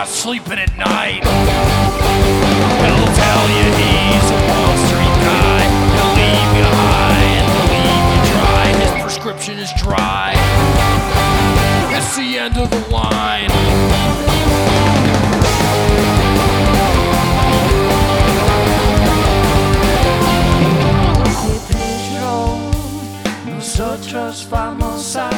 not sleeping at night. He'll tell you he's a Wall Street guy. He'll leave you high and he'll leave you dry. His prescription is dry. It's the end of the line. Nosotros vamos a